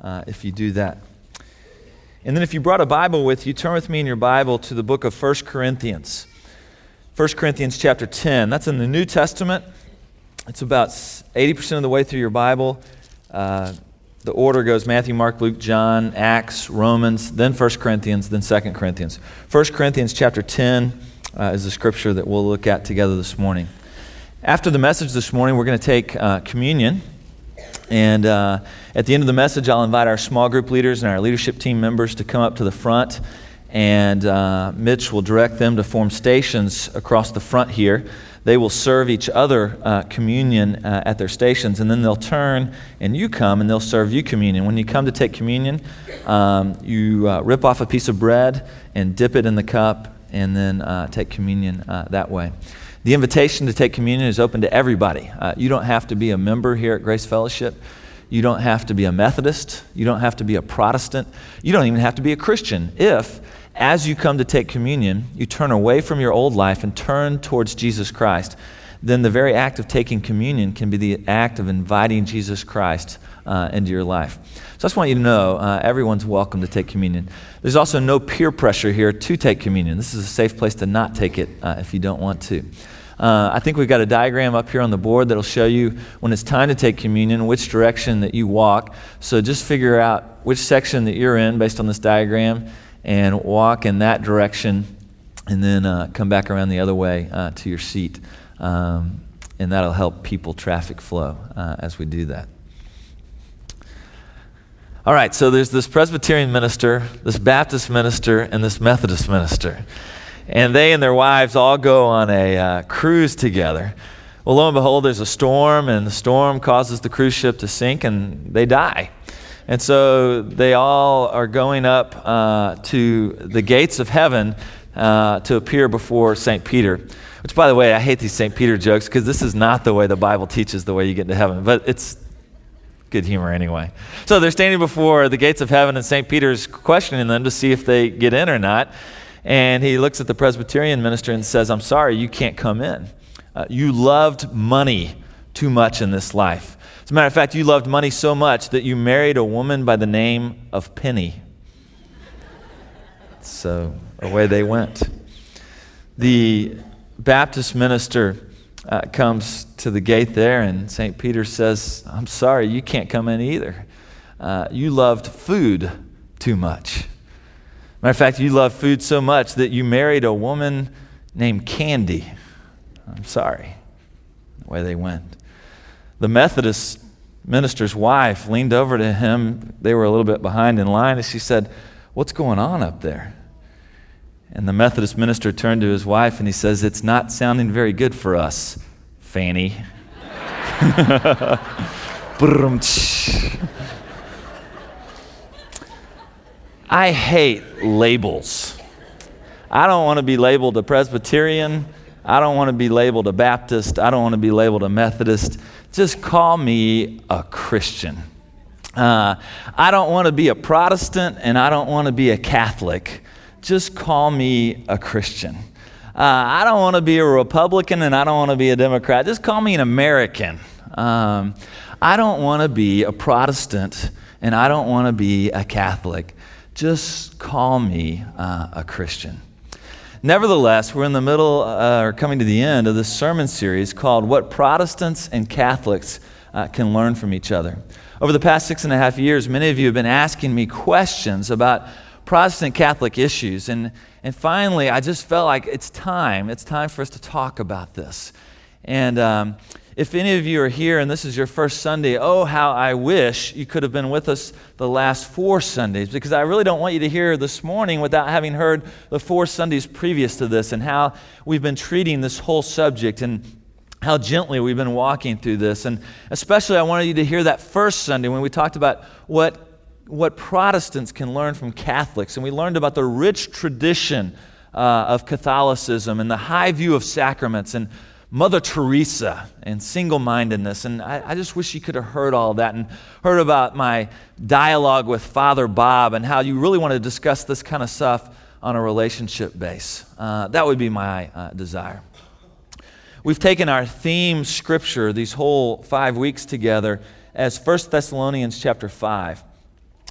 if you do that. And then if you brought a Bible with you, turn with me in your Bible to the book of 1 Corinthians. 1 Corinthians chapter 10. That's in the New Testament. It's about 80% of the way through your Bible. The order goes Matthew, Mark, Luke, John, Acts, Romans, then 1 Corinthians, then 2 Corinthians. 1 Corinthians chapter 10 is the scripture that we'll look at together this morning. After the message this morning, we're going to take communion. And at the end of the message, I'll invite our small group leaders and our leadership team members to come up to the front. And Mitch will direct them to form stations across the front here. They will serve each other communion at their stations, and then they'll turn and you come and they'll serve you communion. When you come to take communion, you rip off a piece of bread and dip it in the cup and then take communion that way. The invitation to take communion is open to everybody. You don't have to be a member here at Grace Fellowship. You don't have to be a Methodist. You don't have to be a Protestant. You don't even have to be a Christian. If, as you come to take communion, you turn away from your old life and turn towards Jesus Christ, then the very act of taking communion can be the act of inviting Jesus Christ into your life. So I just want you to know everyone's welcome to take communion. There's also no peer pressure here to take communion. This is a safe place to not take it if you don't want to. I think we've got a diagram up here on the board that'll show you when it's time to take communion, which direction that you walk. So just figure out which section that you're in based on this diagram and walk in that direction and then come back around the other way to your seat. And that'll help people traffic flow as we do that. All right, so there's this Presbyterian minister, this Baptist minister, and this Methodist minister. And they and their wives all go on a cruise together. Well, lo and behold, there's a storm, and the storm causes the cruise ship to sink, and they die. And so they all are going up to the gates of heaven to appear before St. Peter. Which, by the way, I hate these St. Peter jokes because this is not the way the Bible teaches the way you get into heaven. But it's good humor anyway. So they're standing before the gates of heaven, and St. Peter's questioning them to see if they get in or not. And he looks at the Presbyterian minister and says, "I'm sorry, you can't come in. You loved money too much in this life. As a matter of fact, you loved money so much that you married a woman by the name of Penny." So away they went. The Baptist minister comes to the gate there, and St. Peter says, "I'm sorry, you can't come in either. You loved food too much. Matter of fact, you loved food so much that you married a woman named Candy. I'm sorry." Away they went. The Methodist minister's wife leaned over to him. They were a little bit behind in line, and she said, "What's going on up there?" And the Methodist minister turned to his wife and he says, "It's not sounding very good for us, Fanny." I hate labels. I don't want to be labeled a Presbyterian. I don't want to be labeled a Baptist. I don't want to be labeled a Methodist. Just call me a Christian. I don't want to be a Protestant, and I don't want to be a Catholic. Just call me a Christian. I don't want to be a Republican, and I don't want to be a Democrat. Just call me an American. I don't want to be a Protestant, and I don't want to be a Catholic. Just call me a Christian. Nevertheless, we're in the middle, or coming to the end of this sermon series called What Protestants and Catholics Can Learn from Each Other. Over the past 6.5 years, many of you have been asking me questions about Protestant Catholic issues, and finally, I just felt like it's time for us to talk about this. And if any of you are here and this is your first Sunday, oh, how I wish you could have been with us the last 4 Sundays, because I really don't want you to hear this morning without having heard the 4 Sundays previous to this and how we've been treating this whole subject and how gently we've been walking through this. And especially I wanted you to hear that first Sunday when we talked about what Protestants can learn from Catholics, and we learned about the rich tradition of Catholicism and the high view of sacraments and Mother Teresa and single-mindedness. And I just wish you could have heard all that and heard about my dialogue with Father Bob and how you really want to discuss this kind of stuff on a relationship base. That would be my desire. We've taken our theme scripture these whole 5 weeks together as 1 Thessalonians chapter 5.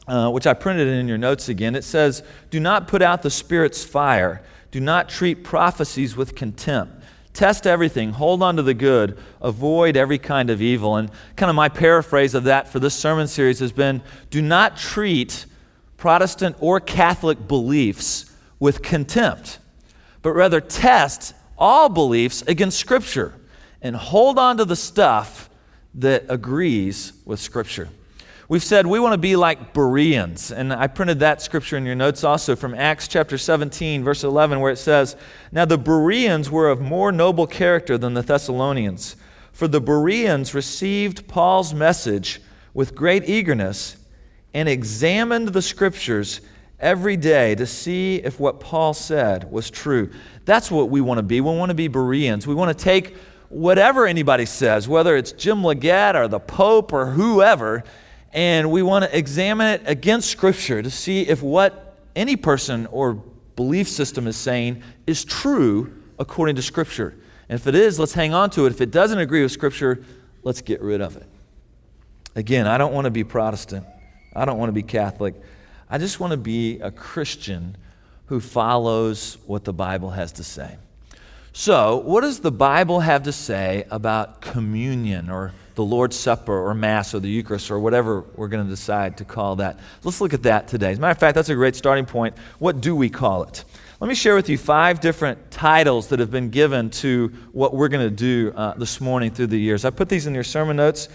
which I printed in your notes again. It says, "Do not put out the Spirit's fire. Do not treat prophecies with contempt. Test everything. Hold on to the good. Avoid every kind of evil." And kind of my paraphrase of that for this sermon series has been, do not treat Protestant or Catholic beliefs with contempt, but rather test all beliefs against Scripture and hold on to the stuff that agrees with Scripture. We've said we want to be like Bereans, and I printed that scripture in your notes also from Acts chapter 17, verse 11, where it says, "Now the Bereans were of more noble character than the Thessalonians, for the Bereans received Paul's message with great eagerness and examined the Scriptures every day to see if what Paul said was true." That's what we want to be. We want to be Bereans. We want to take whatever anybody says, whether it's Jim Leggett or the Pope or whoever, and we want to examine it against Scripture to see if what any person or belief system is saying is true according to Scripture. And if it is, let's hang on to it. If it doesn't agree with Scripture, let's get rid of it. Again, I don't want to be Protestant. I don't want to be Catholic. I just want to be a Christian who follows what the Bible has to say. So, what does the Bible have to say about communion or the Lord's Supper or Mass or the Eucharist or whatever we're going to decide to call that? Let's look at that today. As a matter of fact, that's a great starting point. What do we call it? Let me share with you 5 different titles that have been given to what we're going to do this morning through the years. I put these in your sermon notes.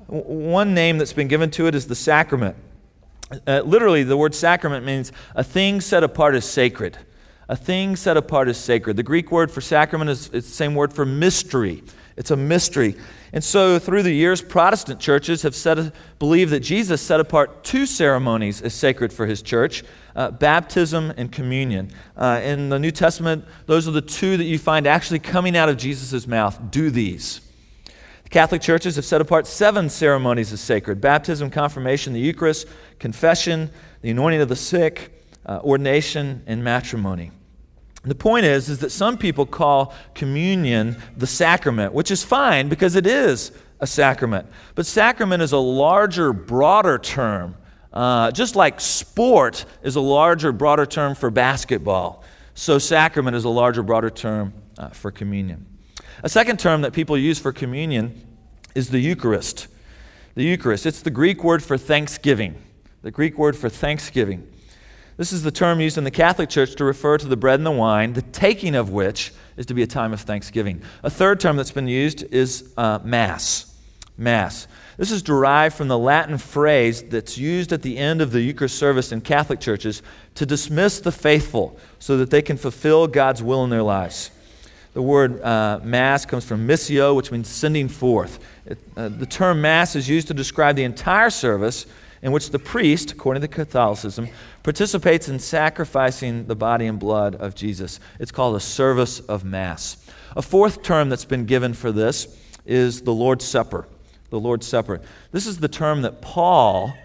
One name that's been given to it is the sacrament. Literally, the word sacrament means a thing set apart as sacred. A thing set apart as sacred. The Greek word for sacrament is the same word for mystery. It's a mystery. And so through the years, Protestant churches have believed that Jesus set apart 2 ceremonies as sacred for his church, baptism and communion. In the New Testament, those are the 2 that you find actually coming out of Jesus' mouth. Do these. The Catholic churches have set apart 7 ceremonies as sacred: baptism, confirmation, the Eucharist, confession, the anointing of the sick, ordination, and matrimony. The point is that some people call communion the sacrament, which is fine because it is a sacrament. But sacrament is a larger, broader term. Just like sport is a larger, broader term for basketball, so sacrament is a larger, broader term for communion. A second term that people use for communion is the Eucharist. The Eucharist, it's the Greek word for thanksgiving. The Greek word for thanksgiving. This is the term used in the Catholic Church to refer to the bread and the wine, the taking of which is to be a time of thanksgiving. A third term that's been used is Mass. Mass. This is derived from the Latin phrase that's used at the end of the Eucharist service in Catholic churches to dismiss the faithful so that they can fulfill God's will in their lives. The word Mass comes from missio, which means sending forth. The term Mass is used to describe the entire service in which the priest, according to Catholicism, participates in sacrificing the body and blood of Jesus. It's called a service of Mass. A fourth term that's been given for this is the Lord's Supper. The Lord's Supper. This is the term that Paul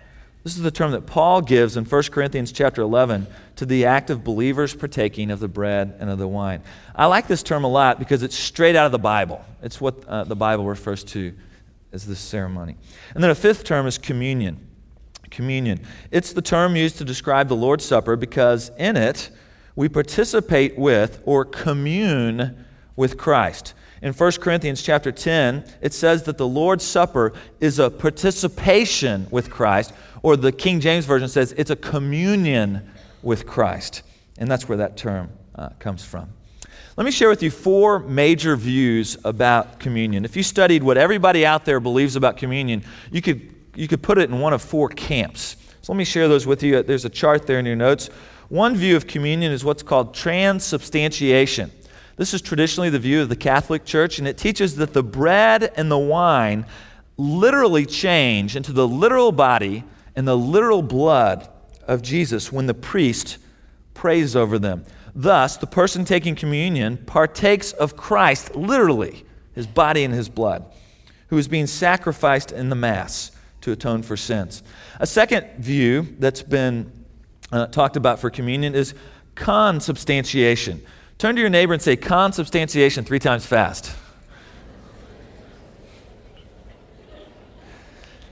gives in 1 Corinthians chapter 11 to the act of believers partaking of the bread and of the wine. I like this term a lot because it's straight out of the Bible. It's what the Bible refers to as this ceremony. And then a fifth term is communion. Communion. It's the term used to describe the Lord's Supper because in it we participate with or commune with Christ. In 1 Corinthians chapter 10, it says that the Lord's Supper is a participation with Christ, or the King James Version says it's a communion with Christ. And that's where that term comes from. Let me share with you 4 major views about communion. If you studied what everybody out there believes about communion, you could put it in one of 4 camps. So let me share those with you. There's a chart there in your notes. One view of communion is what's called transubstantiation. This is traditionally the view of the Catholic Church, and it teaches that the bread and the wine literally change into the literal body and the literal blood of Jesus when the priest prays over them. Thus, the person taking communion partakes of Christ, literally, his body and his blood, who is being sacrificed in the Mass to atone for sins. A second view that's been talked about for communion is consubstantiation. Turn to your neighbor and say consubstantiation 3 times fast.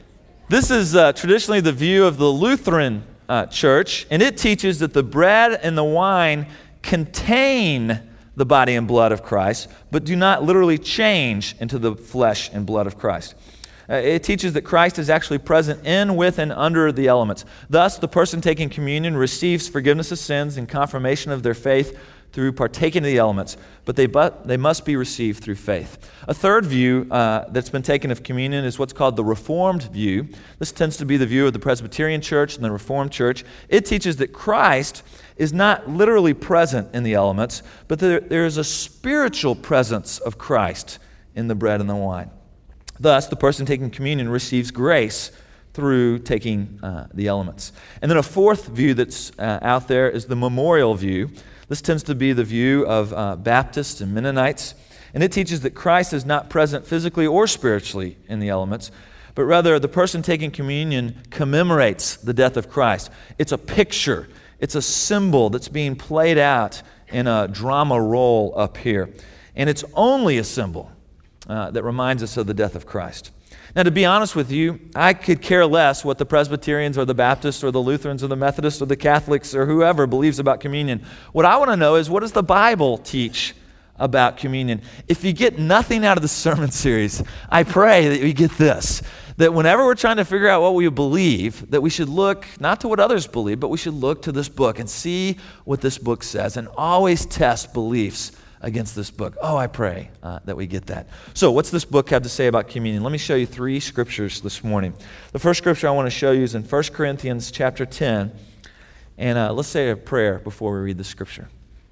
This is traditionally the view of the Lutheran church, and it teaches that the bread and the wine contain the body and blood of Christ, but do not literally change into the flesh and blood of Christ. It teaches that Christ is actually present in, with, and under the elements. Thus, the person taking communion receives forgiveness of sins and confirmation of their faith through partaking of the elements, but they must be received through faith. A third view that's been taken of communion is what's called the Reformed view. This tends to be the view of the Presbyterian Church and the Reformed Church. It teaches that Christ is not literally present in the elements, but there is a spiritual presence of Christ in the bread and the wine. Thus, the person taking communion receives grace through taking the elements. And then a fourth view that's out there is the memorial view. This tends to be the view of Baptists and Mennonites, and it teaches that Christ is not present physically or spiritually in the elements, but rather the person taking communion commemorates the death of Christ. It's a picture. It's a symbol that's being played out in a drama role up here. And it's only a symbol that reminds us of the death of Christ. Now, to be honest with you, I could care less what the Presbyterians or the Baptists or the Lutherans or the Methodists or the Catholics or whoever believes about communion. What I want to know is, what does the Bible teach about communion? If you get nothing out of the sermon series, I pray that you get this, that whenever we're trying to figure out what we believe, that we should look not to what others believe, but we should look to this book and see what this book says, and always test beliefs against this book. Oh, I pray that we get that. So what's this book have to say about communion? Let me show you 3 scriptures this morning. The first scripture I want to show you is in 1 Corinthians chapter 10. And let's say a prayer before we read the scripture.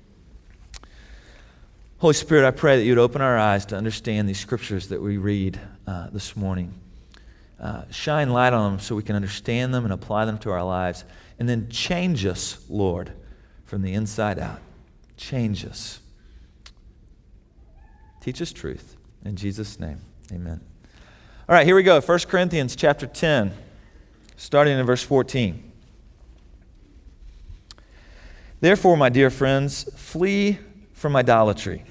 Holy Spirit, I pray that you'd open our eyes to understand these scriptures that we read this morning. Shine light on them so we can understand them and apply them to our lives. And then change us, Lord, from the inside out. Change us. Teach us truth. In Jesus' name, amen. All right, here we go. 1 Corinthians chapter 10, starting in verse 14. Therefore, my dear friends, flee from idolatry.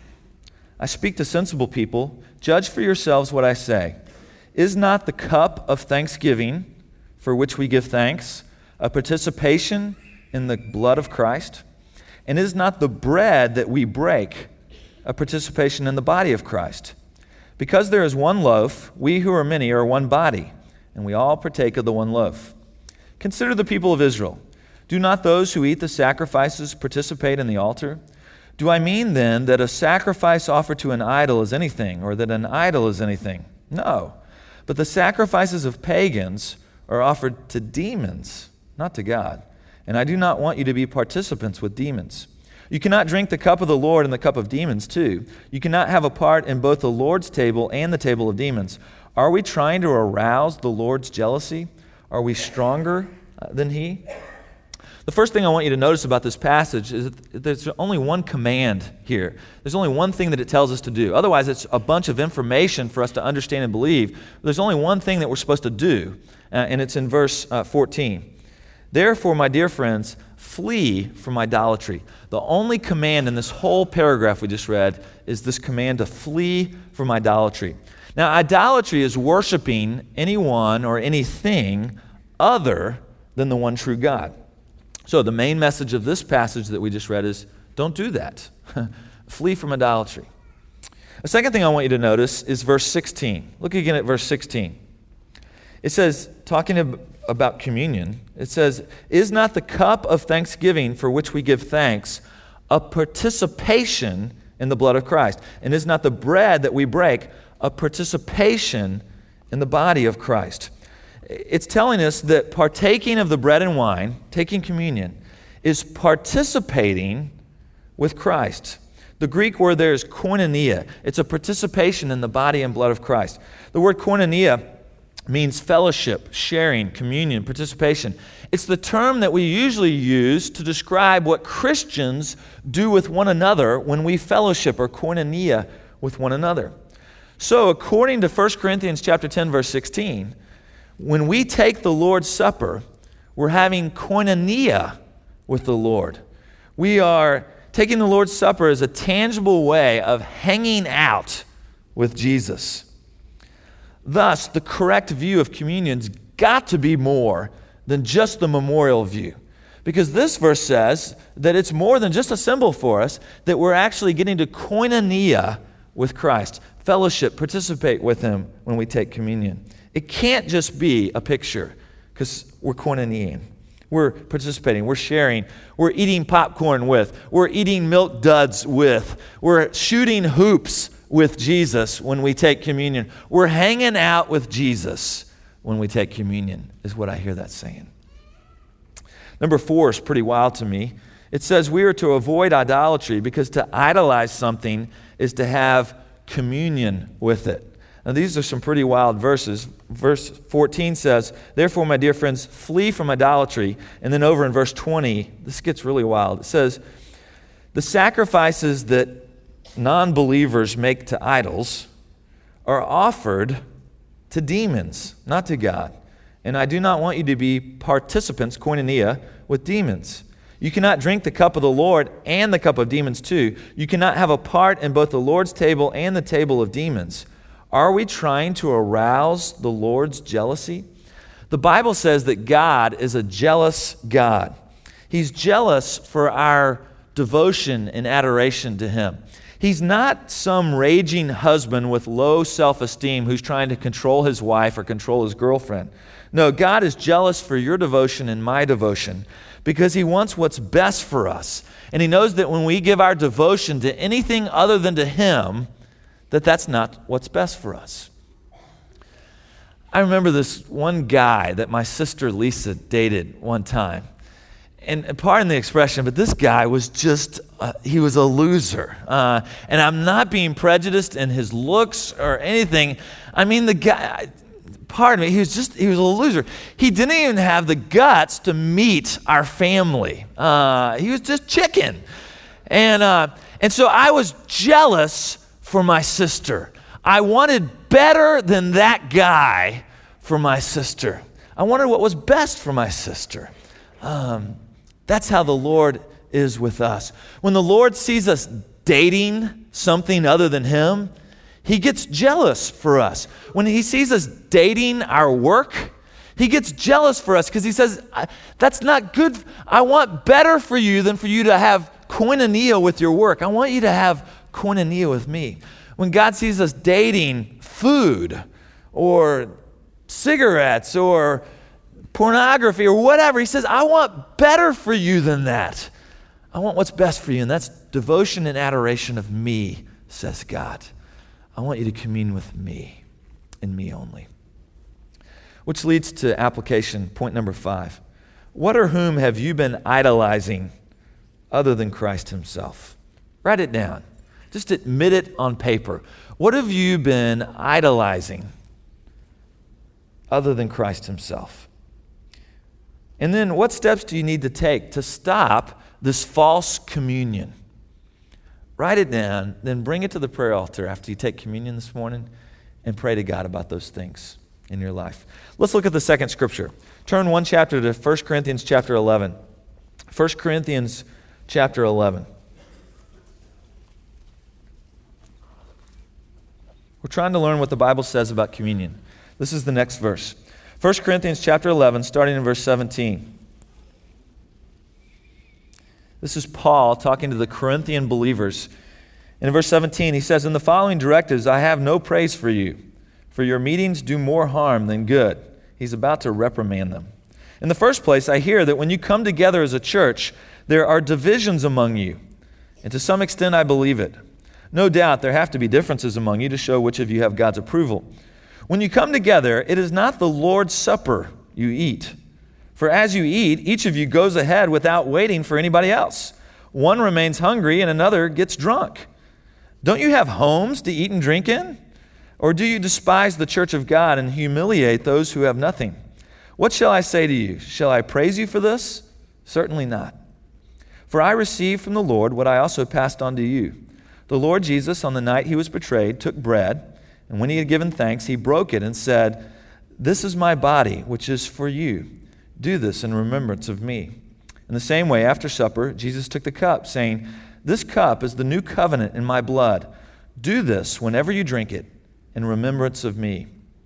I speak to sensible people. Judge for yourselves what I say. Is not the cup of thanksgiving for which we give thanks a participation in the blood of Christ? And is not the bread that we break a participation in the body of Christ? Because there is one loaf, we who are many are one body, and we all partake of the one loaf. Consider the people of Israel. Do not those who eat the sacrifices participate in the altar? Do I mean then that a sacrifice offered to an idol is anything, or that an idol is anything? No. But the sacrifices of pagans are offered to demons, not to God. And I do not want you to be participants with demons. You cannot drink the cup of the Lord and the cup of demons too. You cannot have a part in both the Lord's table and the table of demons. Are we trying to arouse the Lord's jealousy? Are we stronger than He? The first thing I want you to notice about this passage is that there's only one command here. There's only one thing that it tells us to do. Otherwise, it's a bunch of information for us to understand and believe. There's only one thing that we're supposed to do, and it's in verse 14. Therefore, my dear friends, flee from idolatry. The only command in this whole paragraph we just read is this command to flee from idolatry. Now, idolatry is worshiping anyone or anything other than the one true God. So the main message of this passage that we just read is, don't do that. Flee from idolatry. The second thing I want you to notice is verse 16. Look again at verse 16. It says, talking about communion, it says, is not the cup of thanksgiving for which we give thanks a participation in the blood of Christ? And is not the bread that we break a participation in the body of Christ? It's telling us that partaking of the bread and wine, taking communion, is participating with Christ. The Greek word there is koinonia. It's a participation in the body and blood of Christ. The word koinonia means fellowship, sharing, communion, participation. It's the term that we usually use to describe what Christians do with one another when we fellowship or koinonia with one another. So according to 1 Corinthians chapter 10, verse 16, when we take the Lord's Supper, we're having koinonia with the Lord. We are taking the Lord's Supper as a tangible way of hanging out with Jesus. Thus, the correct view of communion got to be more than just the memorial view. Because this verse says that it's more than just a symbol for us, that we're actually getting to koinonia with Christ, fellowship, participate with Him when we take communion. It can't just be a picture, because we're koinoniaing. We're participating, we're sharing, we're eating popcorn with, we're eating milk duds with, we're shooting hoops with Jesus when we take communion. We're hanging out with Jesus when we take communion, is what I hear that saying. Number 4 is pretty wild to me. It says we are to avoid idolatry because to idolize something is to have communion with it. Now, these are some pretty wild verses. Verse 14 says, therefore, my dear friends, flee from idolatry. And then over in verse 20, this gets really wild. It says, the sacrifices that non-believers make to idols are offered to demons, not to God. And I do not want you to be participants, koinonia, with demons. You cannot drink the cup of the Lord and the cup of demons too. You cannot have a part in both the Lord's table and the table of demons. Are we trying to arouse the Lord's jealousy? The Bible says that God is a jealous God. He's jealous for our devotion and adoration to Him. He's not some raging husband with low self-esteem who's trying to control his wife or control his girlfriend. No, God is jealous for your devotion and my devotion because He wants what's best for us. And He knows that when we give our devotion to anything other than to Him, that's not what's best for us. I remember this one guy that my sister Lisa dated one time. And pardon the expression, but this guy was just, he was a loser. And I'm not being prejudiced in his looks or anything. I mean, the guy, pardon me, he was a loser. He didn't even have the guts to meet our family. He was just chicken. And so I was jealous for my sister. I wanted better than that guy for my sister. I wanted what was best for my sister. That's how the Lord is with us. When the Lord sees us dating something other than Him, He gets jealous for us. When He sees us dating our work, He gets jealous for us because He says, that's not good. I want better for you than for you to have koinonia with your work. I want you to have koinonia with me. When God sees us dating food or cigarettes or pornography or whatever, He says, I want better for you than that. I want what's best for you, and that's devotion and adoration of me, says God. I want you to commune with me and me only. Which leads to application, point number 5. What or whom have you been idolizing other than Christ Himself? Write it down. Just admit it on paper. What have you been idolizing other than Christ Himself? And then what steps do you need to take to stop this false communion? Write it down, then bring it to the prayer altar after you take communion this morning and pray to God about those things in your life. Let's look at the second scripture. Turn one chapter to 1 Corinthians chapter 11. 1 Corinthians chapter 11. We're trying to learn what the Bible says about communion. This is the next verse. 1 Corinthians chapter 11, starting in verse 17. This is Paul talking to the Corinthian believers. In verse 17, he says, in the following directives, I have no praise for you, for your meetings do more harm than good. He's about to reprimand them. In the first place, I hear that when you come together as a church, there are divisions among you. And to some extent, I believe it. No doubt there have to be differences among you to show which of you have God's approval. When you come together, it is not the Lord's Supper you eat. For as you eat, each of you goes ahead without waiting for anybody else. One remains hungry and another gets drunk. Don't you have homes to eat and drink in? Or do you despise the church of God and humiliate those who have nothing? What shall I say to you? Shall I praise you for this? Certainly not. For I received from the Lord what I also passed on to you. The Lord Jesus, on the night He was betrayed, took bread, and when He had given thanks, He broke it and said, this is my body, which is for you. Do this in remembrance of me. In the same way, after supper, Jesus took the cup, saying, this cup is the new covenant in my blood. Do this whenever you drink it in remembrance of me.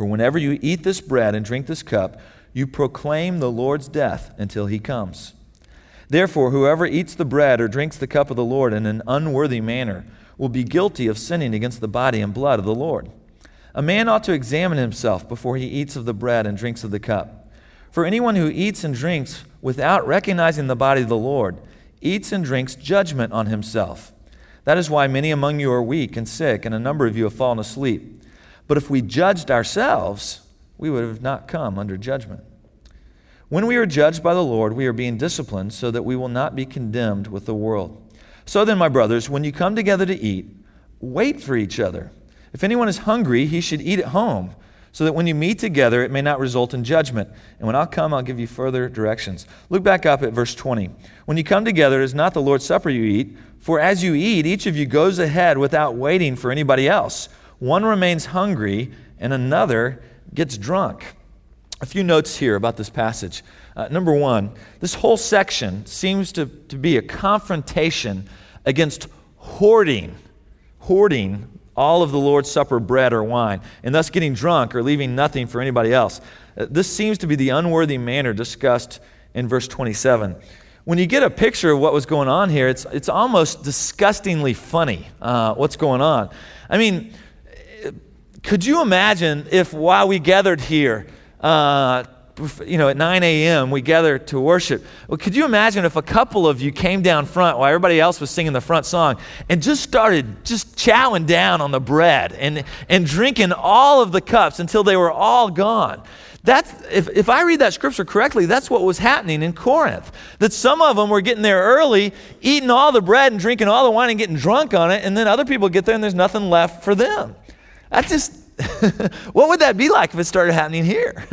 For whenever you eat this bread and drink this cup, you proclaim the Lord's death until he comes. Therefore, whoever eats the bread or drinks the cup of the Lord in an unworthy manner will be guilty of sinning against the body and blood of the Lord. A man ought to examine himself before he eats of the bread and drinks of the cup. For anyone who eats and drinks without recognizing the body of the Lord eats and drinks judgment on himself. That is why many among you are weak and sick, and a number of you have fallen asleep. But if we judged ourselves, we would have not come under judgment. When we are judged by the Lord, we are being disciplined so that we will not be condemned with the world. So then, my brothers, when you come together to eat, wait for each other. If anyone is hungry, he should eat at home, so that when you meet together, it may not result in judgment. And when I'll come, I'll give you further directions. Look back up at verse 20. When you come together, it is not the Lord's Supper you eat, for as you eat, each of you goes ahead without waiting for anybody else. One remains hungry, and another gets drunk. A few notes here about this passage. Number one, this whole section seems to be a confrontation against hoarding all of the Lord's Supper bread or wine, and thus getting drunk or leaving nothing for anybody else. This seems to be the unworthy manner discussed in verse 27. When you get a picture of what was going on here, it's almost disgustingly funny what's going on. I mean, could you imagine if while we gathered here, at 9 a.m. we gather to worship. Well, could you imagine if a couple of you came down front while everybody else was singing the front song and just started chowing down on the bread and drinking all of the cups until they were all gone? That's if I read that scripture correctly, that's what was happening in Corinth. That some of them were getting there early, eating all the bread and drinking all the wine and getting drunk on it, and then other people get there and there's nothing left for them. That's just, what would that be like if it started happening here?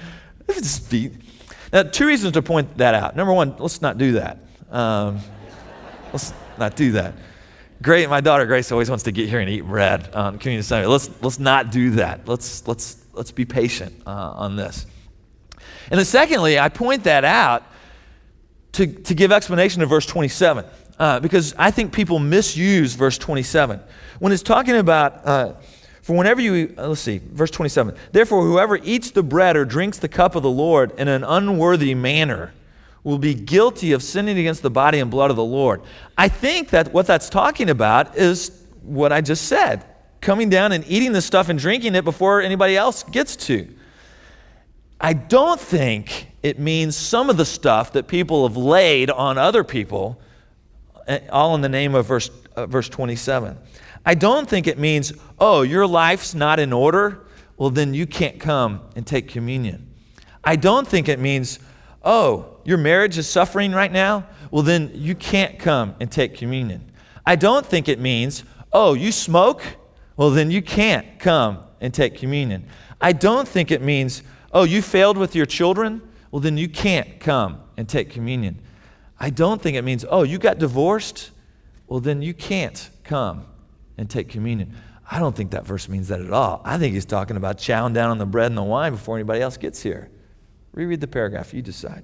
Now, two reasons to point that out. Number one, let's not do that. Let's not do that. Great, my daughter Grace always wants to get here and eat bread on Communion Sunday. Let's not do that. Let's be patient on this. And then secondly, I point that out to give explanation of verse 27 because I think people misuse verse 27 when it's talking about. For whenever you, verse 27. Therefore, whoever eats the bread or drinks the cup of the Lord in an unworthy manner will be guilty of sinning against the body and blood of the Lord. I think that what that's talking about is what I just said, coming down and eating the stuff and drinking it before anybody else gets to. I don't think it means some of the stuff that people have laid on other people, all in the name of verse 27. I don't think it means, oh, your life's not in order, well, then you can't come and take communion. I don't think it means, oh, your marriage is suffering right now, well, then you can't come and take communion. I don't think it means, oh, you smoke, well, then you can't come and take communion. I don't think it means, oh, you failed with your children, well, then you can't come and take communion. I don't think it means, oh, you got divorced, well, then you can't come and take communion. I don't think that verse means that at all. I think he's talking about chowing down on the bread and the wine before anybody else gets here. Reread the paragraph, you decide.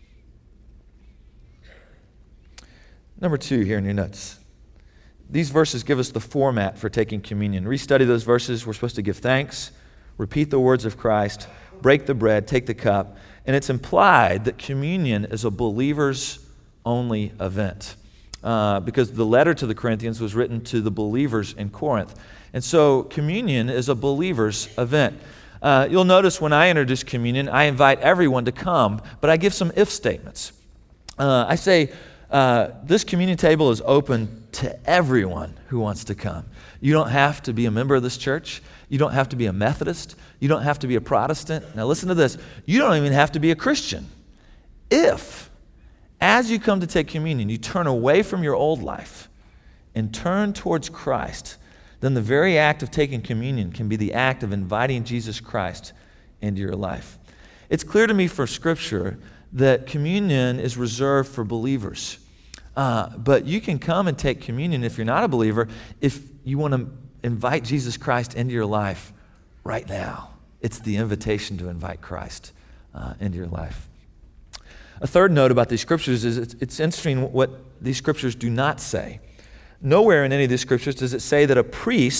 Number 2 here in your notes. These verses give us the format for taking communion. Restudy those verses. We're supposed to give thanks, repeat the words of Christ, break the bread, take the cup, and it's implied that communion is a believer's only event. Because the letter to the Corinthians was written to the believers in Corinth. And so communion is a believer's event. You'll notice when I introduce communion, I invite everyone to come, but I give some if statements. I say, this communion table is open to everyone who wants to come. You don't have to be a member of this church. You don't have to be a Methodist. You don't have to be a Protestant. Now listen to this. You don't even have to be a Christian. If as you come to take communion, you turn away from your old life and turn towards Christ, then the very act of taking communion can be the act of inviting Jesus Christ into your life. It's clear to me from Scripture that communion is reserved for believers. But you can come and take communion if you're not a believer, if you want to invite Jesus Christ into your life right now. It's the invitation to invite Christ into your life. A third note about these scriptures is it's interesting what these scriptures do not say. Nowhere in any of these scriptures does it say that a priest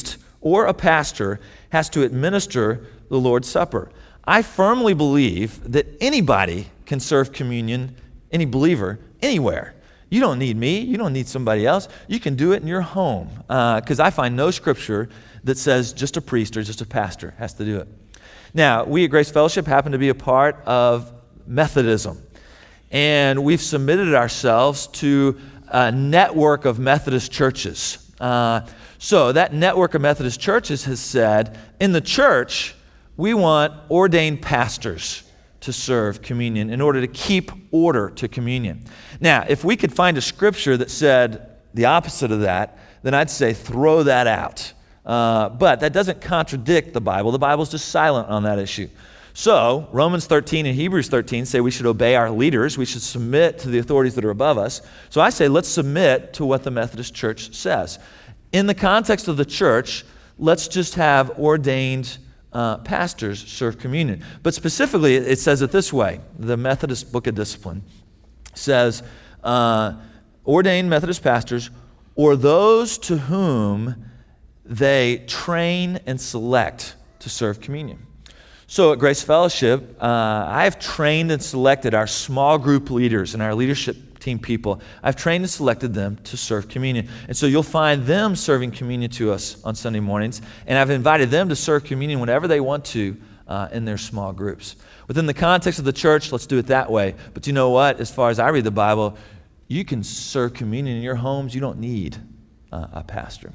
or a pastor has to administer the Lord's Supper. I firmly believe that anybody can serve communion, any believer, anywhere. You don't need me. You don't need somebody else. You can do it in your home, because I find no scripture that says just a priest or just a pastor has to do it. Now, we at Grace Fellowship happen to be a part of Methodism, and we've submitted ourselves to a network of Methodist churches. So that network of Methodist churches has said, in the church, we want ordained pastors to serve communion in order to keep order to communion. Now, if we could find a scripture that said the opposite of that, then I'd say throw that out. But that doesn't contradict the Bible. The Bible's just silent on that issue. So, Romans 13 and Hebrews 13 say we should obey our leaders. We should submit to the authorities that are above us. So I say let's submit to what the Methodist Church says. In the context of the church, let's just have ordained pastors serve communion. But specifically, it says it this way. The Methodist Book of Discipline says, ordained Methodist pastors, or those to whom they train and select to serve communion. So at Grace Fellowship, I have trained and selected our small group leaders and our leadership team people. I've trained and selected them to serve communion. And so you'll find them serving communion to us on Sunday mornings, and I've invited them to serve communion whenever they want to in their small groups. Within the context of the church, let's do it that way. But you know what? As far as I read the Bible, you can serve communion in your homes. You don't need a pastor.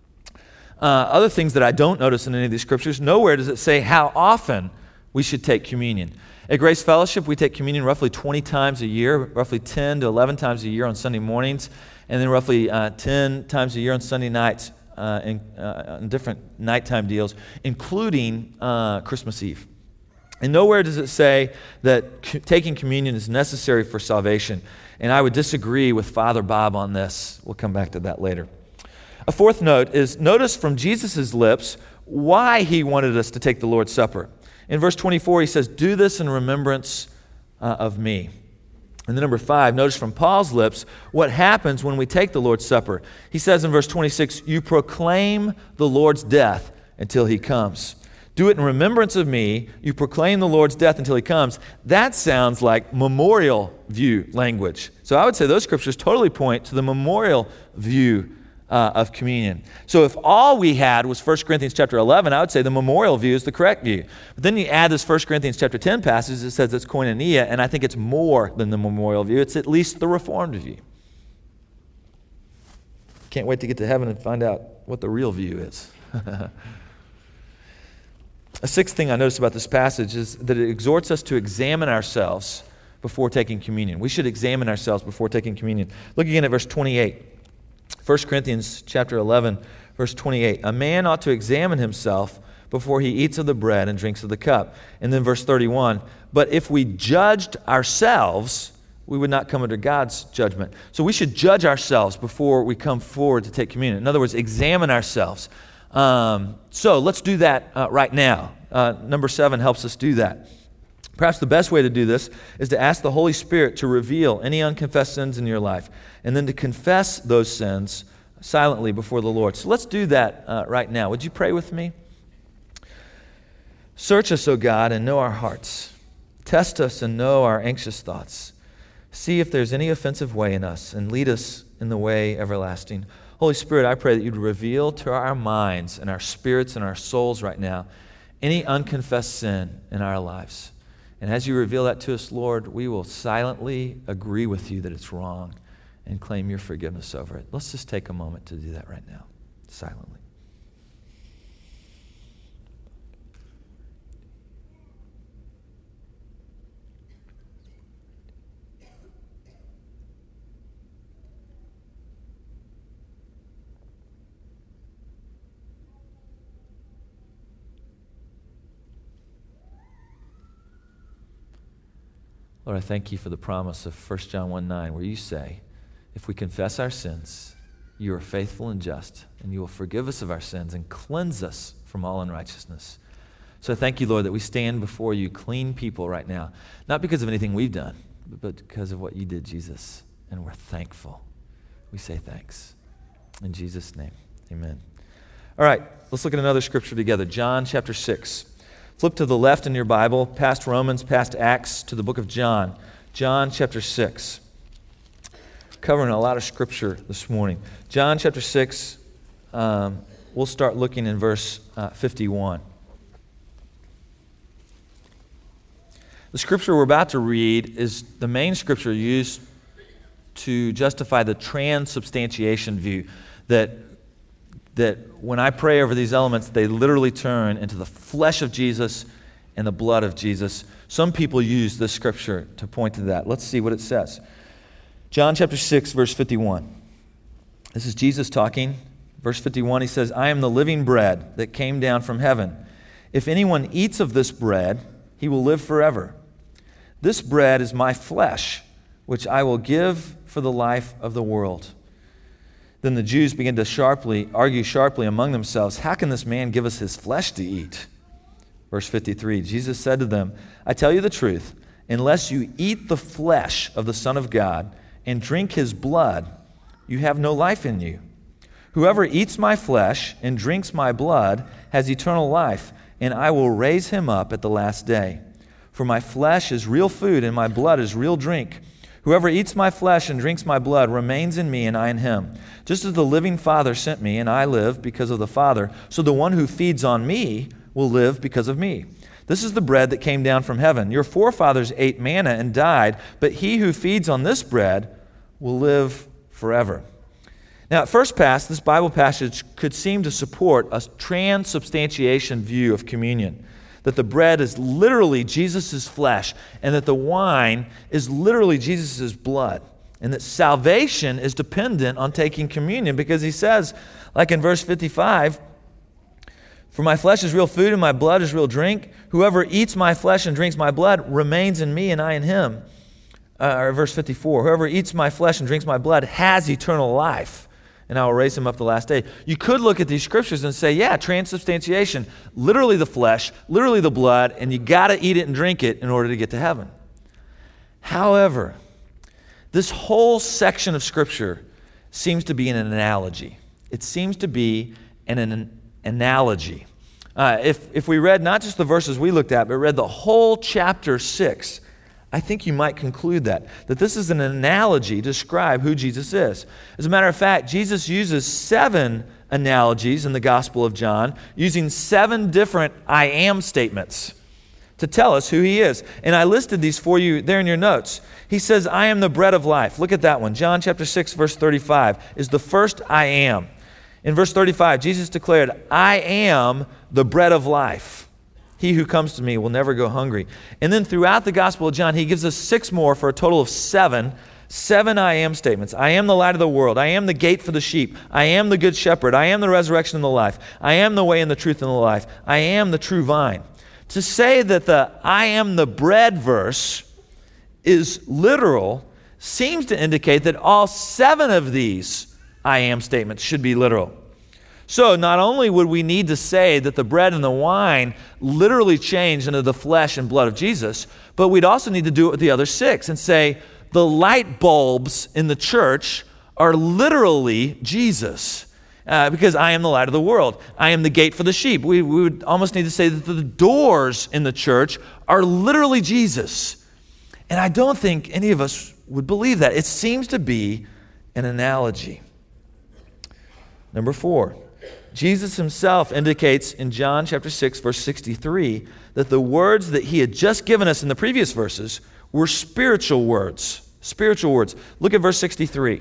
Other things that I don't notice in any of these scriptures, nowhere does it say how often we should take communion. At Grace Fellowship, we take communion roughly 20 times a year, roughly 10 to 11 times a year on Sunday mornings, and then roughly 10 times a year on Sunday nights in different nighttime deals, including Christmas Eve. And nowhere does it say that taking communion is necessary for salvation. And I would disagree with Father Bob on this. We'll come back to that later. A fourth note is, notice from Jesus' lips why he wanted us to take the Lord's Supper. In verse 24, he says, do this in remembrance of me. And then number 5, notice from Paul's lips what happens when we take the Lord's Supper. He says in verse 26, you proclaim the Lord's death until he comes. Do it in remembrance of me. You proclaim the Lord's death until he comes. That sounds like memorial view language. So I would say those scriptures totally point to the memorial view of communion. So if all we had was 1 Corinthians chapter 11, I would say the memorial view is the correct view. But then you add this 1 Corinthians chapter 10 passage that says it's koinonia, and I think it's more than the memorial view. It's at least the Reformed view. Can't wait to get to heaven and find out what the real view is. A sixth thing I noticed about this passage is that it exhorts us to examine ourselves before taking communion. We should examine ourselves before taking communion. Look again at verse 28. 1 Corinthians chapter 11, verse 28. A man ought to examine himself before he eats of the bread and drinks of the cup. And then verse 31. But if we judged ourselves, we would not come under God's judgment. So we should judge ourselves before we come forward to take communion. In other words, examine ourselves. So let's do that right now. Number 7 helps us do that. Perhaps the best way to do this is to ask the Holy Spirit to reveal any unconfessed sins in your life, and then to confess those sins silently before the Lord. So let's do that right now. Would you pray with me? Search us, O God, and know our hearts. Test us and know our anxious thoughts. See if there's any offensive way in us, and lead us in the way everlasting. Holy Spirit, I pray that you'd reveal to our minds and our spirits and our souls right now any unconfessed sin in our lives. And as you reveal that to us, Lord, we will silently agree with you that it's wrong and claim your forgiveness over it. Let's just take a moment to do that right now, silently. Lord, I thank you for the promise of 1 John 1:9, where you say, if we confess our sins, you are faithful and just, and you will forgive us of our sins and cleanse us from all unrighteousness. So thank you, Lord, that we stand before you clean people right now, not because of anything we've done, but because of what you did, Jesus, and we're thankful. We say thanks. In Jesus' name, amen. All right, let's look at another scripture together. John chapter 6. Flip to the left in your Bible, past Romans, past Acts, to the book of John. John chapter 6. Covering a lot of scripture this morning. John chapter 6, we'll start looking in verse 51. The scripture we're about to read is the main scripture used to justify the transubstantiation view, that when I pray over these elements, they literally turn into the flesh of Jesus and the blood of Jesus. Some people use this scripture to point to that. Let's see what it says. John chapter 6, verse 51. This is Jesus talking. Verse 51, he says, I am the living bread that came down from heaven. If anyone eats of this bread, he will live forever. This bread is my flesh, which I will give for the life of the world. Then the Jews began to argue sharply among themselves, how can this man give us his flesh to eat? Verse 53, Jesus said to them, I tell you the truth, unless you eat the flesh of the Son of God and drink his blood, you have no life in you. Whoever eats my flesh and drinks my blood has eternal life, and I will raise him up at the last day. For my flesh is real food, and my blood is real drink. Whoever eats my flesh and drinks my blood remains in me, and I in him. Just as the living Father sent me, and I live because of the Father, so the one who feeds on me will live because of me. This is the bread that came down from heaven. Your forefathers ate manna and died, but he who feeds on this bread will live forever. Now, at first pass, this Bible passage could seem to support a transubstantiation view of communion, that the bread is literally Jesus' flesh, and that the wine is literally Jesus' blood, and that salvation is dependent on taking communion, because he says, like in verse 55, for my flesh is real food and my blood is real drink. Whoever eats my flesh and drinks my blood remains in me and I in him. Or verse 54, whoever eats my flesh and drinks my blood has eternal life, and I will raise him up the last day. You could look at these scriptures and say, yeah, transubstantiation, literally the flesh, literally the blood, and you got to eat it and drink it in order to get to heaven. However, this whole section of Scripture seems to be an analogy. It seems to be an analogy. If we read not just the verses we looked at, but read the whole chapter 6, I think you might conclude that this is an analogy to describe who Jesus is. As a matter of fact, Jesus uses 7 analogies in the Gospel of John, using 7 different I am statements to tell us who he is. And I listed these for you there in your notes. He says, I am the bread of life. Look at that one. John chapter 6, verse 35 is the first I am. In verse 35, Jesus declared, I am the bread of life. He who comes to me will never go hungry. And then throughout the Gospel of John, he gives us 6 more for a total of 7 I am statements. I am the light of the world. I am the gate for the sheep. I am the good shepherd. I am the resurrection and the life. I am the way and the truth and the life. I am the true vine. To say that the I am the bread verse is literal seems to indicate that all 7 of these I am statements should be literal. So not only would we need to say that the bread and the wine literally changed into the flesh and blood of Jesus, but we'd also need to do it with the other 6 and say the light bulbs in the church are literally Jesus. Because I am the light of the world. I am the gate for the sheep. We would almost need to say that the doors in the church are literally Jesus. And I don't think any of us would believe that. It seems to be an analogy. Number 4, Jesus himself indicates in John chapter 6, verse 63, that the words that he had just given us in the previous verses were spiritual words. Spiritual words. Look at verse 63.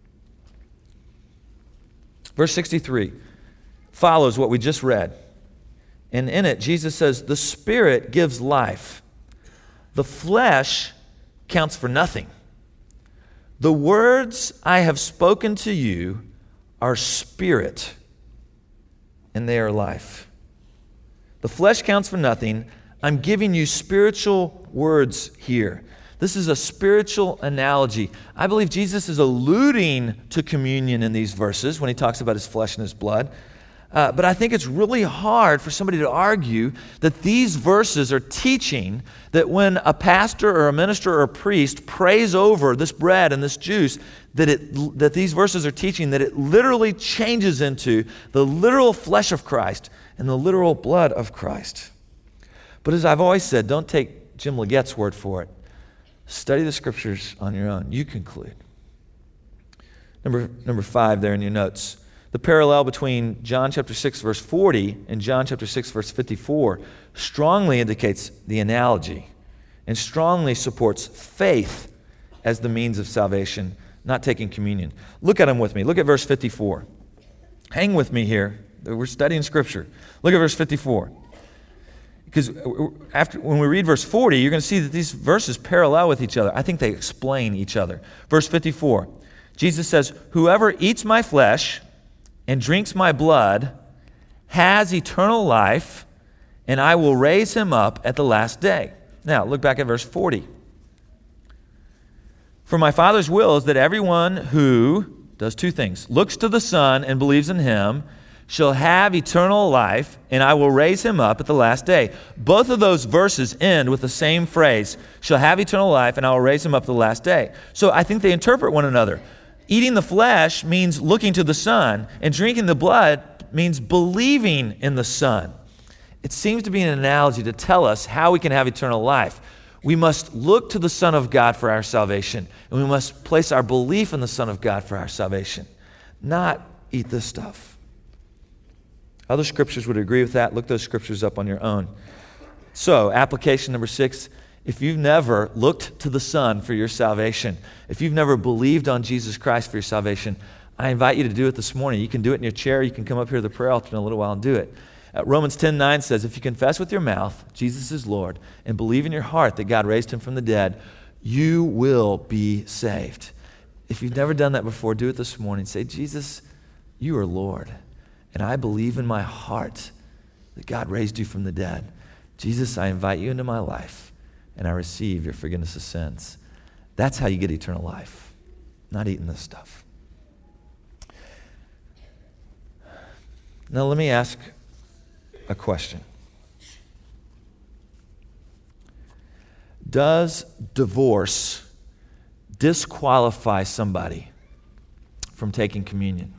Verse 63 follows what we just read. And in it, Jesus says, the Spirit gives life. The flesh counts for nothing. The words I have spoken to you are spirit, and they are life. The flesh counts for nothing. I'm giving you spiritual words here. This is a spiritual analogy. I believe Jesus is alluding to communion in these verses when he talks about his flesh and his blood. But I think it's really hard for somebody to argue that these verses are teaching that when a pastor or a minister or a priest prays over this bread and this juice, that these verses are teaching that it literally changes into the literal flesh of Christ and the literal blood of Christ. But as I've always said, don't take Jim Leggett's word for it. Study the Scriptures on your own. You conclude. Number 5 there in your notes. The parallel between John chapter 6, verse 40 and John chapter 6, verse 54 strongly indicates the analogy and strongly supports faith as the means of salvation, not taking communion. Look at them with me. Look at verse 54. Hang with me here. We're studying Scripture. Look at verse 54. Because when we read verse 40, you're going to see that these verses parallel with each other. I think they explain each other. Verse 54, Jesus says, "Whoever eats my flesh and drinks my blood has eternal life, and I will raise him up at the last day." Now, look back at verse 40. "For my Father's will is that everyone who does 2 things, looks to the Son and believes in him, shall have eternal life, and I will raise him up at the last day." Both of those verses end with the same phrase, shall have eternal life, and I will raise him up at the last day. So I think they interpret one another. Eating the flesh means looking to the Son, and drinking the blood means believing in the Son. It seems to be an analogy to tell us how we can have eternal life. We must look to the Son of God for our salvation, and we must place our belief in the Son of God for our salvation, not eat this stuff. Other scriptures would agree with that. Look those scriptures up on your own. So, application number 6, if you've never looked to the Son for your salvation, if you've never believed on Jesus Christ for your salvation, I invite you to do it this morning. You can do it in your chair. You can come up here to the prayer altar in a little while and do it. Romans 10:9 says, "If you confess with your mouth Jesus is Lord and believe in your heart that God raised him from the dead, you will be saved." If you've never done that before, do it this morning. Say, "Jesus, you are Lord. And I believe in my heart that God raised you from the dead. Jesus, I invite you into my life, and I receive your forgiveness of sins." That's how you get eternal life, not eating this stuff. Now let me ask a question. Does divorce disqualify somebody from taking communion?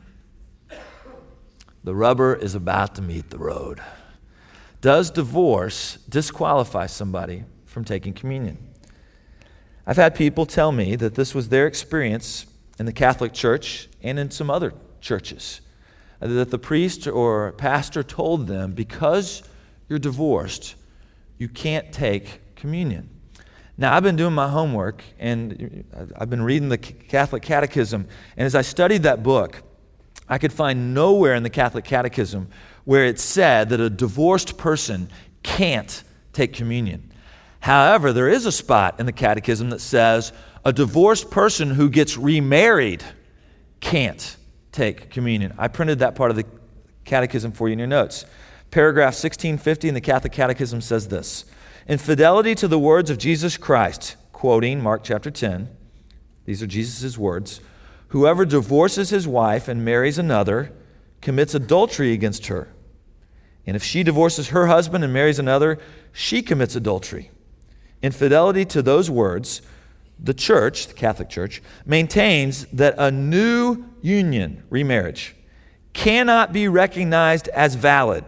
The rubber is about to meet the road. Does divorce disqualify somebody from taking communion? I've had people tell me that this was their experience in the Catholic Church and in some other churches. That the priest or pastor told them, because you're divorced, you can't take communion. Now, I've been doing my homework, and I've been reading the Catholic Catechism, and as I studied that book, I could find nowhere in the Catholic Catechism where it said that a divorced person can't take communion. However, there is a spot in the Catechism that says a divorced person who gets remarried can't take communion. I printed that part of the Catechism for you in your notes. Paragraph 1650 in the Catholic Catechism says this: "In fidelity to the words of Jesus Christ," quoting Mark chapter 10, these are Jesus' words, "whoever divorces his wife and marries another commits adultery against her. And if she divorces her husband and marries another, she commits adultery. In fidelity to those words, the Church, the Catholic Church, maintains that a new union, remarriage, cannot be recognized as valid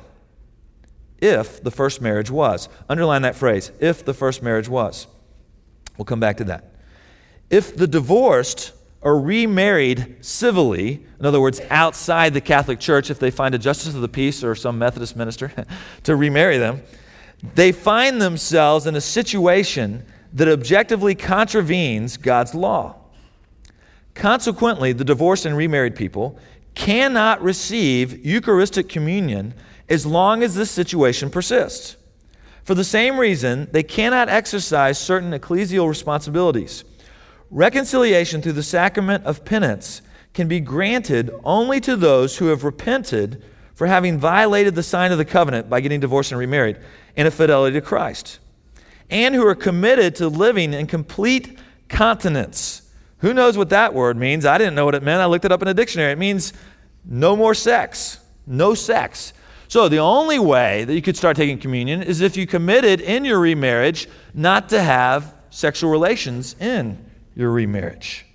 if the first marriage was." Underline that phrase, if the first marriage was. We'll come back to that. "If the divorced are remarried civilly," in other words, outside the Catholic Church, if they find a justice of the peace or some Methodist minister to remarry them, they find themselves in a situation that objectively contravenes God's law. Consequently, the divorced and remarried people cannot receive Eucharistic communion as long as this situation persists. For the same reason, they cannot exercise certain ecclesial responsibilities. Reconciliation through the sacrament of penance can be granted only to those who have repented for having violated the sign of the covenant by getting divorced and remarried in a fidelity to Christ, and who are committed to living in complete continence. Who knows what that word means? I didn't know what it meant. I looked it up in a dictionary. It means no more sex. No sex. So the only way that you could start taking communion is if you committed in your remarriage not to have sexual relations in your remarriage.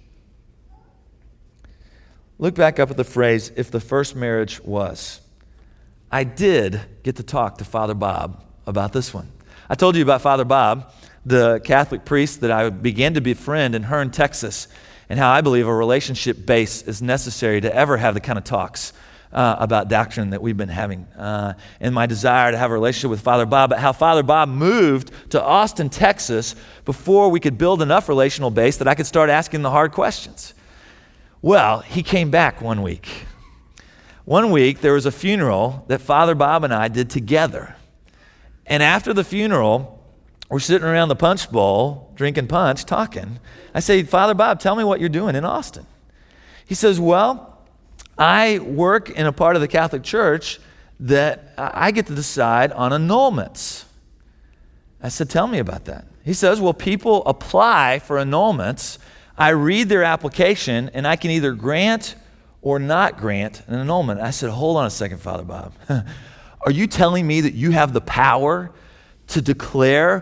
Look back up at the phrase, if the first marriage was. I did get to talk to Father Bob about this one. I told you about Father Bob, the Catholic priest that I began to befriend in Hearne, Texas, and how I believe a relationship base is necessary to ever have the kind of talks about doctrine that we've been having, and my desire to have a relationship with Father Bob, but how Father Bob moved to Austin, Texas, before we could build enough relational base that I could start asking the hard questions. Well, he came back one week. One week, there was a funeral that Father Bob and I did together. And after the funeral, we're sitting around the punch bowl, drinking punch, talking. I say, Father Bob, tell me what you're doing in Austin. He says, well, I work in a part of the Catholic Church that I get to decide on annulments. I said, tell me about that. He says, well, people apply for annulments. I read their application, and I can either grant or not grant an annulment. I said, hold on a second, Father Bob. Are you telling me that you have the power to declare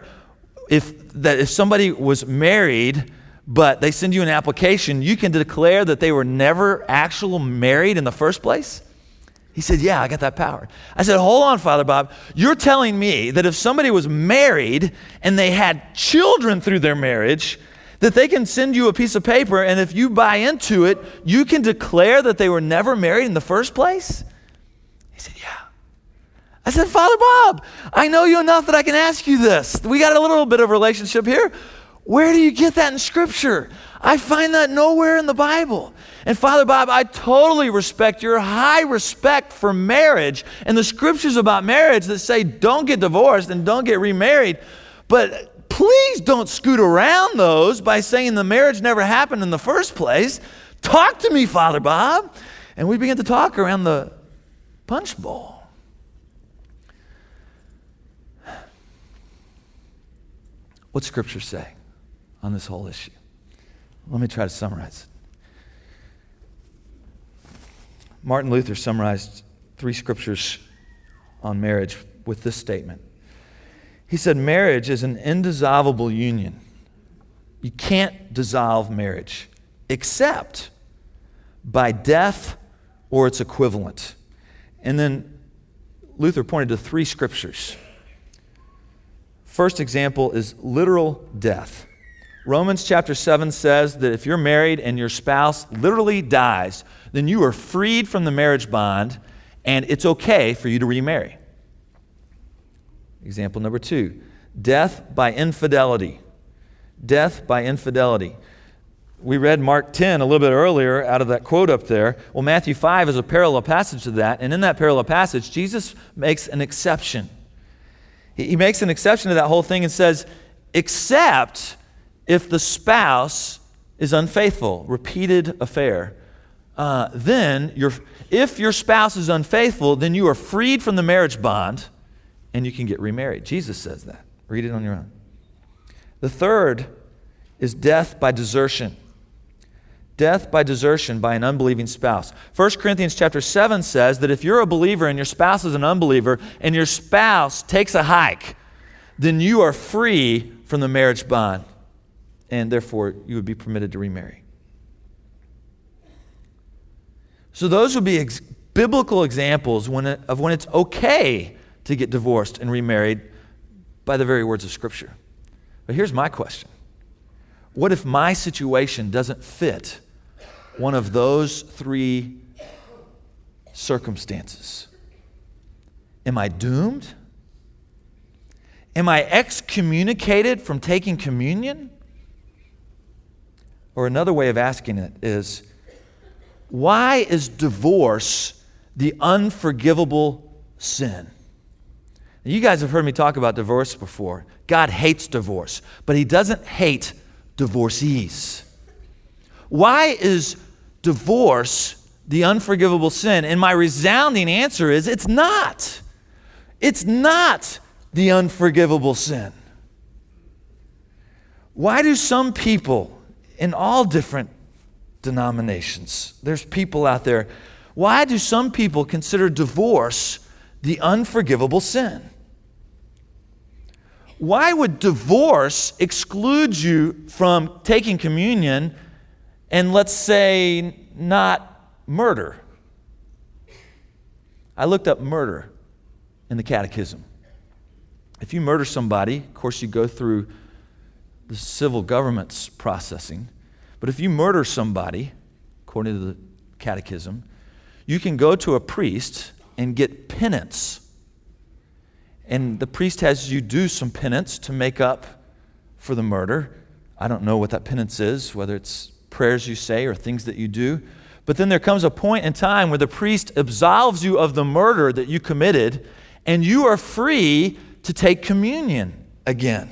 if somebody was married, but they send you an application, you can declare that they were never actually married in the first place? He said, yeah, I got that power. I said, hold on, Father Bob. You're telling me that if somebody was married and they had children through their marriage, that they can send you a piece of paper, and if you buy into it, you can declare that they were never married in the first place? He said, yeah. I said, Father Bob, I know you enough that I can ask you this. We got a little bit of relationship here. Where do you get that in Scripture? I find that nowhere in the Bible. And Father Bob, I totally respect your high respect for marriage and the Scriptures about marriage that say don't get divorced and don't get remarried. But please don't scoot around those by saying the marriage never happened in the first place. Talk to me, Father Bob. And we began to talk around the punch bowl. What's Scripture say on this whole issue? Let me try to summarize it. Martin Luther summarized 3 scriptures on marriage with this statement. He said, marriage is an indissoluble union. You can't dissolve marriage except by death or its equivalent. And then Luther pointed to 3 scriptures. First example is literal death. Romans chapter 7 says that if you're married and your spouse literally dies, then you are freed from the marriage bond and it's okay for you to remarry. Example number 2, death by infidelity. Death by infidelity. We read Mark 10 a little bit earlier out of that quote up there. Well, Matthew 5 is a parallel passage to that, and in that parallel passage, Jesus makes an exception. He makes an exception to that whole thing and says, except if the spouse is unfaithful, repeated affair, if your spouse is unfaithful, then you are freed from the marriage bond and you can get remarried. Jesus says that. Read it on your own. The third is death by desertion. Death by desertion by an unbelieving spouse. 1 Corinthians chapter 7 says that if you're a believer and your spouse is an unbeliever and your spouse takes a hike, then you are free from the marriage bond and therefore you would be permitted to remarry. So those would be biblical examples of when it's okay to get divorced and remarried by the very words of Scripture. But here's my question. What if my situation doesn't fit one of those 3 circumstances? Am I doomed? Am I excommunicated from taking communion? Or another way of asking it is, why is divorce the unforgivable sin? Now, you guys have heard me talk about divorce before. God hates divorce, but He doesn't hate divorcees. Why is divorce the unforgivable sin? And my resounding answer is it's not. It's not the unforgivable sin. Why do some people in all different denominations, there's people out there, Why do some people consider divorce the unforgivable sin? Why would divorce exclude you from taking communion and, let's say, not murder? I looked up murder in the catechism. If you murder somebody, of course you go through the civil government's processing. But if you murder somebody, according to the catechism, you can go to a priest and get penance. And the priest has you do some penance to make up for the murder. I don't know what that penance is, whether it's prayers you say or things that you do. But then there comes a point in time where the priest absolves you of the murder that you committed, and you are free to take communion again.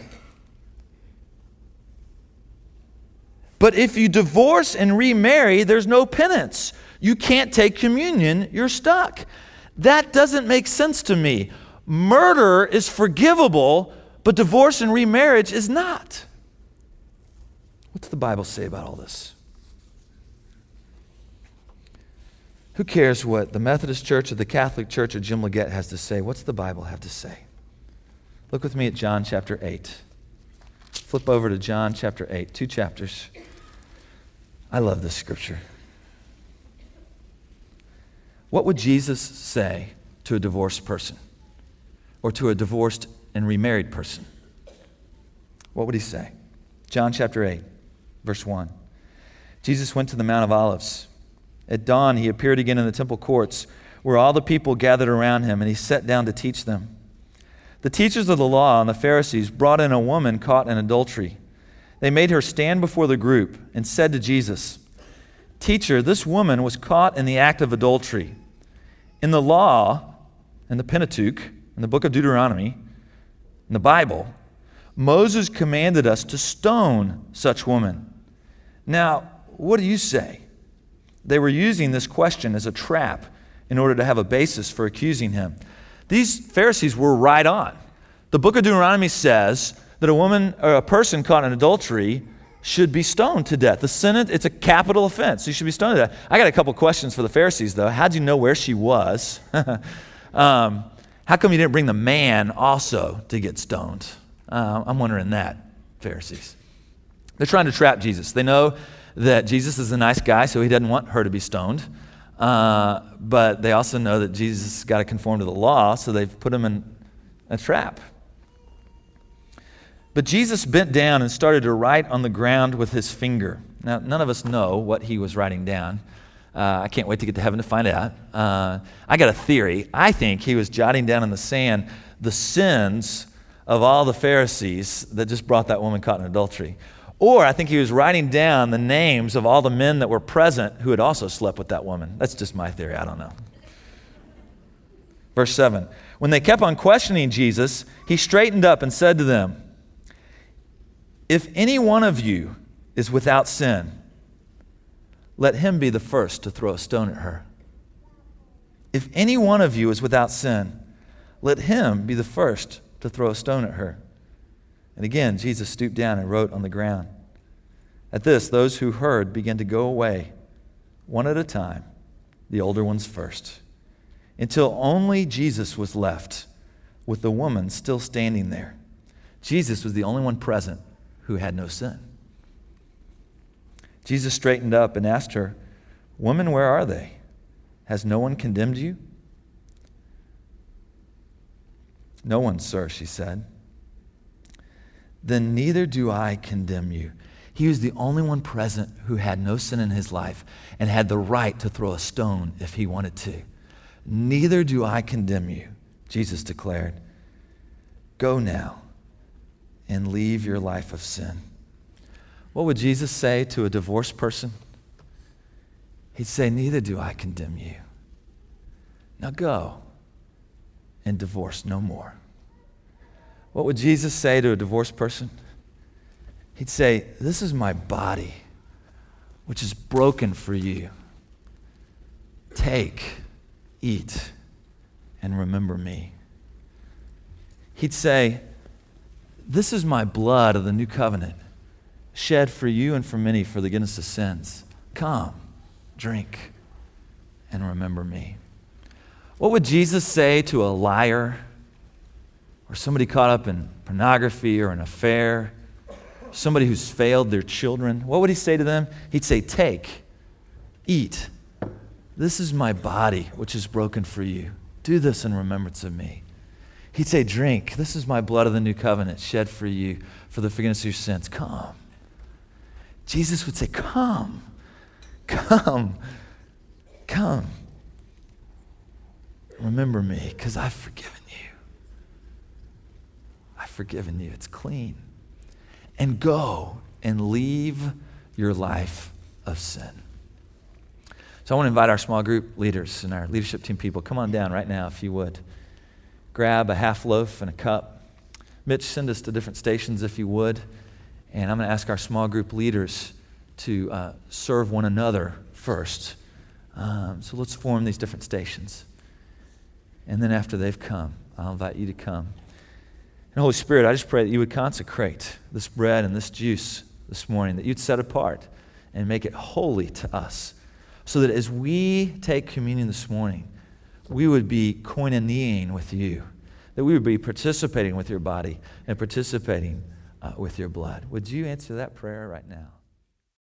But if you divorce and remarry, there's no penance. You can't take communion, you're stuck. That doesn't make sense to me. Murder is forgivable, but divorce and remarriage is not. What's the Bible say about all this? Who cares what the Methodist Church or the Catholic Church or Jim Leggett has to say? What's the Bible have to say? Look with me at John chapter 8. Flip over to John chapter 8, 2 chapters. I love this scripture. What would Jesus say to a divorced person or to a divorced and remarried person? What would he say? John chapter 8, verse 1. Jesus went to the Mount of Olives. At dawn, he appeared again in the temple courts where all the people gathered around him, and he sat down to teach them. The teachers of the law and the Pharisees brought in a woman caught in adultery. They made her stand before the group and said to Jesus, "Teacher, this woman was caught in the act of adultery. In the law, in the Pentateuch, in the book of Deuteronomy, in the Bible, Moses commanded us to stone such woman. Now, what do you say?" They were using this question as a trap in order to have a basis for accusing him. These Pharisees were right on. The book of Deuteronomy says that a woman or a person caught in adultery should be stoned to death. The sin, it's a capital offense. You should be stoned to death. I got a couple questions for the Pharisees, though. How'd you know where she was? How come you didn't bring the man also to get stoned? I'm wondering that, Pharisees. They're trying to trap Jesus. They know that Jesus is a nice guy, so he doesn't want her to be stoned. But they also know that Jesus got to conform to the law, so they've put him in a trap. But Jesus bent down and started to write on the ground with his finger. Now, none of us know what he was writing down. I can't wait to get to heaven to find out. I got a theory. I think he was jotting down in the sand the sins of all the Pharisees that just brought that woman caught in adultery. Or I think he was writing down the names of all the men that were present who had also slept with that woman. That's just my theory. I don't know. Verse 7. When they kept on questioning Jesus, he straightened up and said to them, "If any one of you is without sin, let him be the first to throw a stone at her." If any one of you is without sin, let him be the first to throw a stone at her. And again, Jesus stooped down and wrote on the ground. At this, those who heard began to go away, one at a time, the older ones first, until only Jesus was left, with the woman still standing there. Jesus was the only one present who had no sin. Jesus straightened up and asked her, "Woman, where are they? Has no one condemned you?" "No one, sir," she said. "Then neither do I condemn you." He was the only one present who had no sin in his life and had the right to throw a stone if he wanted to. "Neither do I condemn you," Jesus declared. "Go now and leave your life of sin." What would Jesus say to a divorced person? He'd say, "Neither do I condemn you. Now go and divorce no more." What would Jesus say to a divorced person? He'd say, "This is my body, which is broken for you. Take, eat, and remember me." He'd say, "This is my blood of the new covenant, shed for you and for many for the forgiveness of sins. Come, drink, and remember me. What would Jesus say to a liar or somebody caught up in pornography or an affair, somebody who's failed their children? What would he say to them? He'd say, take, eat. This is my body, which is broken for you. Do this in remembrance of me. He'd say, drink. This is my blood of the new covenant shed for you for the forgiveness of your sins. Come. Jesus would say, come. Come. Come. Remember me, because I've forgiven you. I've forgiven you. It's clean. And go and leave your life of sin. So I want to invite our small group leaders and our leadership team people, come on down right now if you would. Grab a half loaf and a cup. Mitch, send us to different stations if you would. And I'm going to ask our small group leaders to serve one another first. So let's form these different stations. And then after they've come, I'll invite you to come. And Holy Spirit, I just pray that you would consecrate this bread and this juice this morning, that you'd set apart and make it holy to us, so that as we take communion this morning, we would be koinoniaing with you, that we would be participating with your body and participating with your blood. Would you answer that prayer right now?